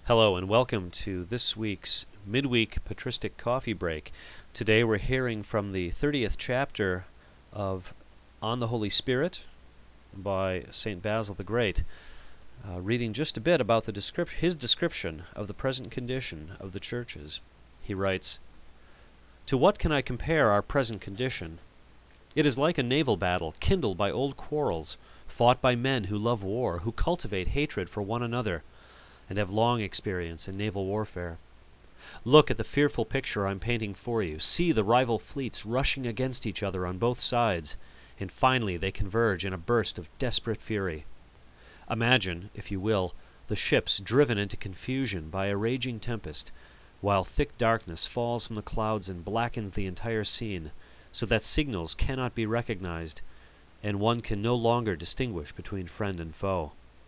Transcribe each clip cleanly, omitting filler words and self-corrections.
Hello and welcome to this week's midweek patristic coffee break. Today we're hearing from the 30th chapter of On the Holy Spirit by St. Basil the Great, reading just a bit about his description of the present condition of the churches. He writes, "To what can I compare our present condition? It is like a naval battle kindled by old quarrels, fought by men who love war, who cultivate hatred for one another, and have long experience in naval warfare. Look at the fearful picture I'm painting for you. See the rival fleets rushing against each other on both sides, and finally they converge in a burst of desperate fury. Imagine, if you will, the ships driven into confusion by a raging tempest, while thick darkness falls from the clouds and blackens the entire scene, so that signals cannot be recognized, and one can no longer distinguish between friend and foe.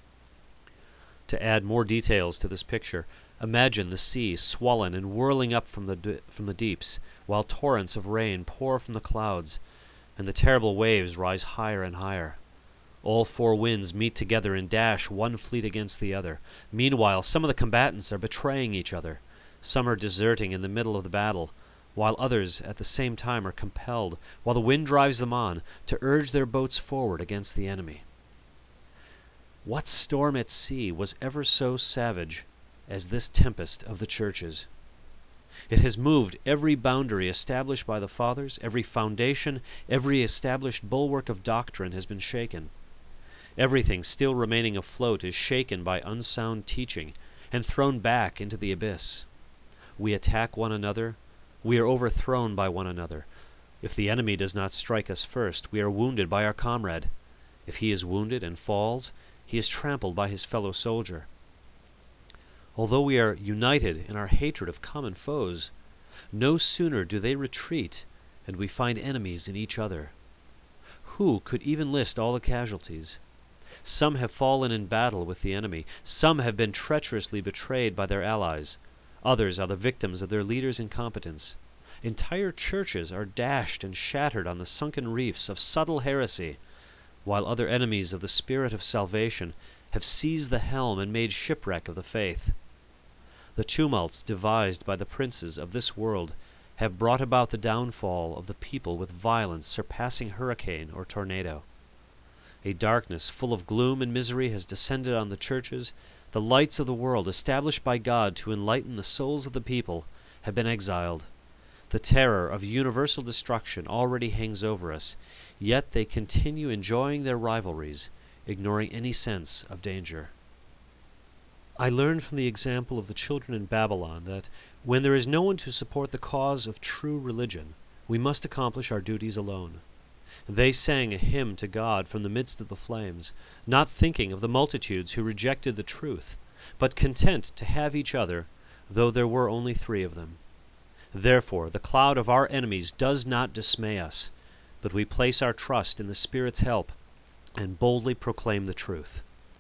To add more details to this picture, imagine the sea swollen and whirling up from the deeps, while torrents of rain pour from the clouds, and the terrible waves rise higher and higher. All four winds meet together and dash one fleet against the other. Meanwhile, some of the combatants are betraying each other. Some are deserting in the middle of the battle, while others at the same time are compelled, while the wind drives them on, to urge their boats forward against the enemy. What storm at sea was ever so savage as this tempest of the churches? It has moved every boundary established by the fathers, every foundation, every established bulwark of doctrine has been shaken. Everything still remaining afloat is shaken by unsound teaching and thrown back into the abyss. We attack one another, we are overthrown by one another. If the enemy does not strike us first, we are wounded by our comrade. If he is wounded and falls, he is trampled by his fellow soldier. Although we are united in our hatred of common foes, no sooner do they retreat and we find enemies in each other. Who could even list all the casualties? Some have fallen in battle with the enemy. Some have been treacherously betrayed by their allies. Others are the victims of their leaders' incompetence. Entire churches are dashed and shattered on the sunken reefs of subtle heresy, while other enemies of the spirit of salvation have seized the helm and made shipwreck of the faith. The tumults devised by the princes of this world have brought about the downfall of the people with violence surpassing hurricane or tornado. A darkness full of gloom and misery has descended on the churches. The lights of the world, established by God to enlighten the souls of the people, have been exiled. The terror of universal destruction already hangs over us, yet they continue enjoying their rivalries, ignoring any sense of danger. I learned from the example of the children in Babylon that when there is no one to support the cause of true religion, we must accomplish our duties alone. They sang a hymn to God from the midst of the flames, not thinking of the multitudes who rejected the truth, but content to have each other, though there were only 3 of them. Therefore, the cloud of our enemies does not dismay us, but we place our trust in the Spirit's help and boldly proclaim the truth."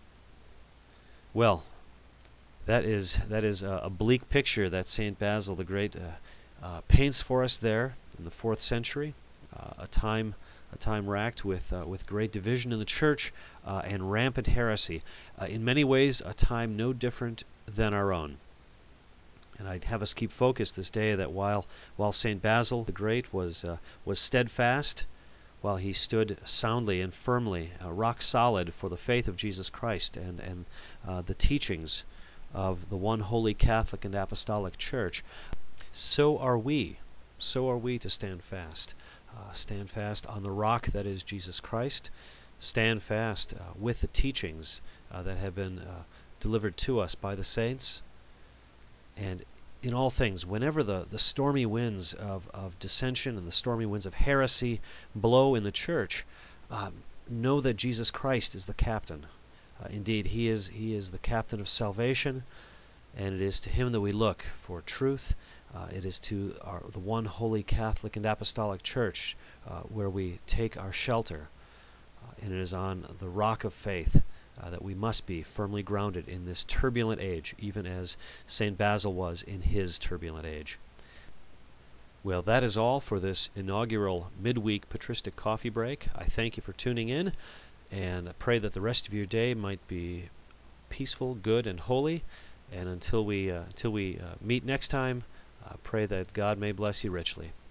Well, that is a bleak picture that St. Basil the Great paints for us there in the 4th century, a time racked with great division in the church and rampant heresy. In many ways, a time no different than our own. And I'd have us keep focused this day that while St. Basil the Great was steadfast, while he stood soundly and firmly, rock solid for the faith of Jesus Christ and the teachings of the one holy Catholic and Apostolic Church, so are we to stand fast. Stand fast on the rock that is Jesus Christ. Stand fast with the teachings that have been delivered to us by the saints. And in all things, whenever the stormy winds of dissension and the stormy winds of heresy blow in the church, know that Jesus Christ is the captain. Indeed, He is the captain of salvation, and it is to Him that we look for truth. It is to the one holy Catholic and Apostolic Church where we take our shelter, and it is on the rock of faith that we must be firmly grounded in this turbulent age, even as St. Basil was in his turbulent age. Well, that is all for this inaugural midweek patristic coffee break. I thank you for tuning in, and I pray that the rest of your day might be peaceful, good, and holy, And until we meet next time, pray that God may bless you richly.